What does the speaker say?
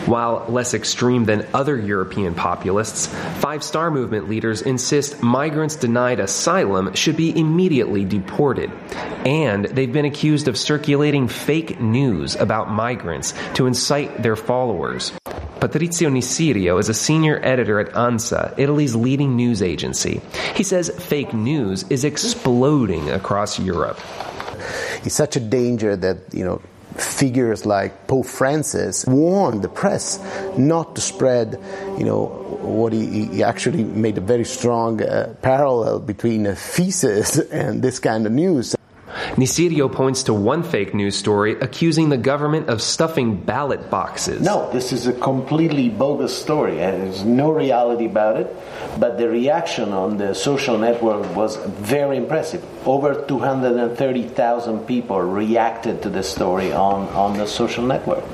While less extreme than other European populists, Five Star Movement leaders insist migrants denied asylum should be immediately deported. And they've been accused of circulating fake news about migrants to incite their followers. Patrizio Nisirio is a senior editor at ANSA, Italy's leading news agency. He says fake news is exploding across Europe. It's such a danger that, figures like Pope Francis warned the press not to spread, what he actually made a very strong parallel between feces and this kind of news. Nisirio points to one fake news story accusing the government of stuffing ballot boxes. No, this is a completely bogus story, and there's no reality about it, but the reaction on the social network was very impressive. Over 230,000 people reacted to the story on the social network.